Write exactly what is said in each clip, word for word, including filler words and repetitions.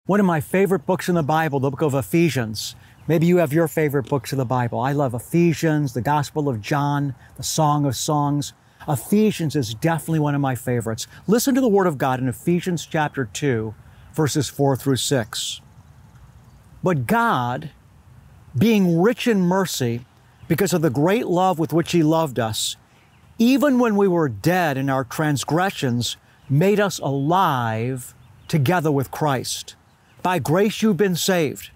One of my favorite books in the Bible, the book of Ephesians. Maybe you have your favorite books of the Bible. I love Ephesians, the Gospel of John, the Song of Songs. Ephesians is definitely one of my favorites. Listen to the Word of God in Ephesians chapter two, verses four through six. But God, being rich in mercy, because of the great love with which He loved us, even when we were dead in our transgressions, made us alive together with Christ. By grace you've been saved,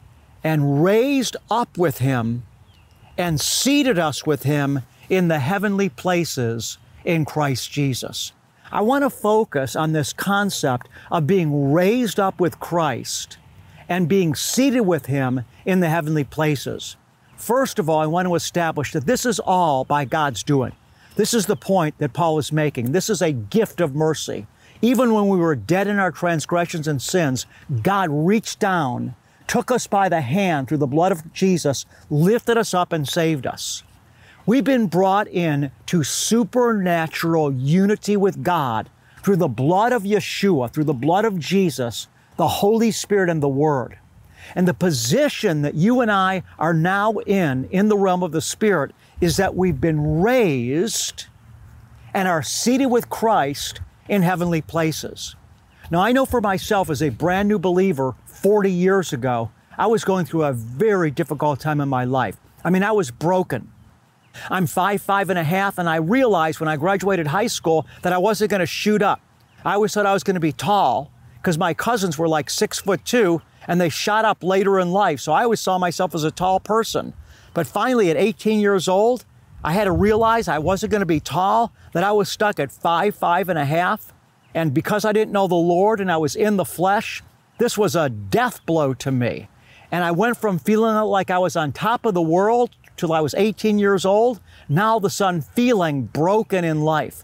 and raised up with Him, and seated us with Him in the heavenly places in Christ Jesus. I want to focus on this concept of being raised up with Christ and being seated with Him in the heavenly places. First of all, I want to establish that this is all by God's doing. This is the point that Paul is making. This is a gift of mercy. Even when we were dead in our transgressions and sins, God reached down, took us by the hand through the blood of Jesus, lifted us up and saved us. We've been brought in to supernatural unity with God through the blood of Yeshua, through the blood of Jesus, the Holy Spirit and the Word. And the position that you and I are now in, in the realm of the Spirit, is that we've been raised and are seated with Christ in heavenly places. Now, I know for myself as a brand new believer forty years ago, I was going through a very difficult time in my life. I mean, I was broken. I'm five, five and a half, and I realized when I graduated high school that I wasn't going to shoot up. I always thought I was going to be tall because my cousins were like six foot two, and they shot up later in life. So I always saw myself as a tall person. But finally, at eighteen years old, I had to realize I wasn't going to be tall, that I was stuck at five, five and a half. And because I didn't know the Lord and I was in the flesh, this was a death blow to me. And I went from feeling like I was on top of the world till I was eighteen years old, now all of a sudden feeling broken in life.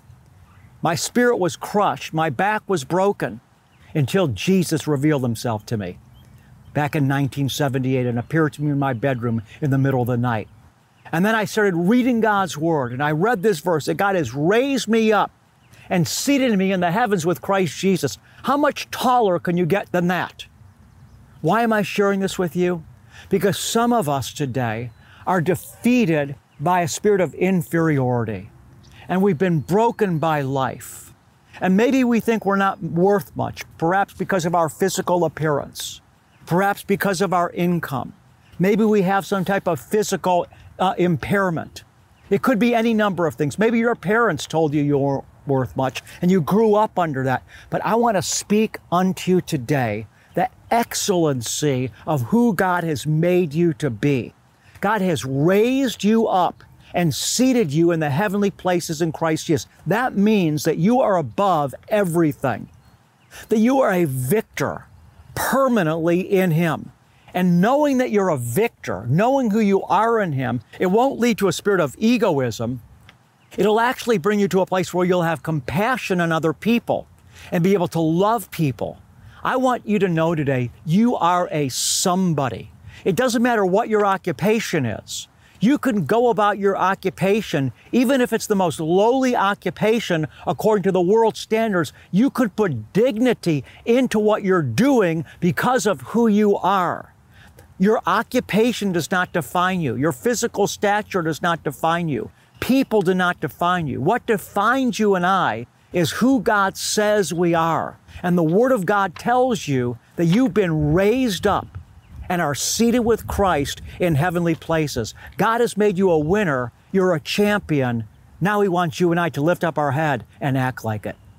My spirit was crushed, my back was broken, until Jesus revealed Himself to me back in nineteen seventy-eight and appeared to me in my bedroom in the middle of the night. And then I started reading God's Word, and I read this verse that God has raised me up and seated me in the heavens with Christ Jesus. How much taller can you get than that? Why am I sharing this with you? Because some of us today are defeated by a spirit of inferiority, and we've been broken by life. And maybe we think we're not worth much, perhaps because of our physical appearance, perhaps because of our income. Maybe we have some type of physical uh, impairment. It could be any number of things. Maybe your parents told you you weren't worth much and you grew up under that. But I want to speak unto you today the excellency of who God has made you to be. God has raised you up and seated you in the heavenly places in Christ Jesus. That means that you are above everything, that you are a victor permanently in Him. And knowing that you're a victor, knowing who you are in Him, it won't lead to a spirit of egoism. It'll actually bring you to a place where you'll have compassion on other people and be able to love people. I want you to know today, you are a somebody. It doesn't matter what your occupation is. You can go about your occupation, even if it's the most lowly occupation according to the world standards, you could put dignity into what you're doing because of who you are. Your occupation does not define you. Your physical stature does not define you. People do not define you. What defines you and I is who God says we are. And the Word of God tells you that you've been raised up and are seated with Christ in heavenly places. God has made you a winner. You're a champion. Now He wants you and I to lift up our head and act like it.